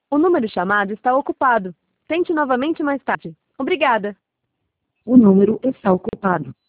O número chamado está ocupado. Tente novamente mais tarde. Obrigada. O número está ocupado.